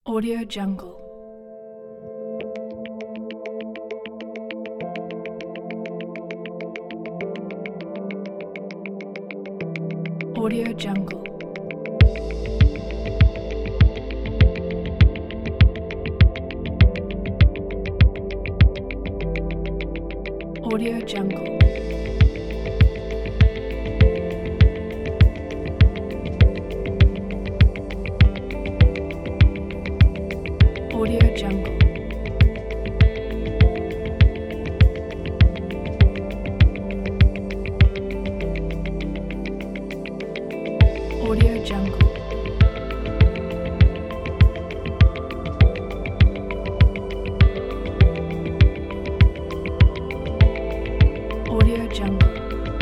Audio Jungle. Audio Jungle. Audio Jungle. Audio Jungle. Audio Jungle. Audio Jungle.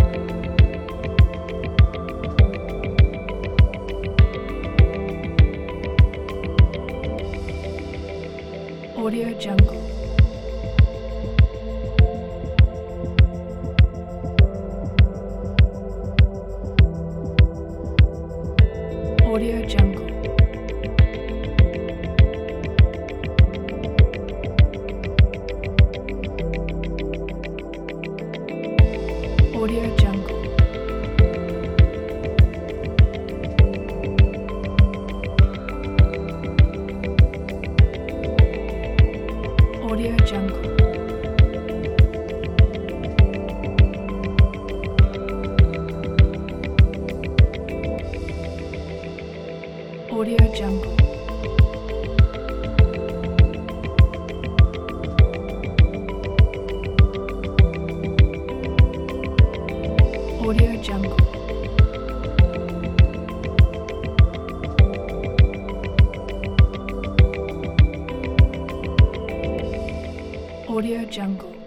Audio Jungle. Audio Jungle. Audio Jungle. Audio Jungle. Audio Jungle. Audio Jungle. Audio Jungle.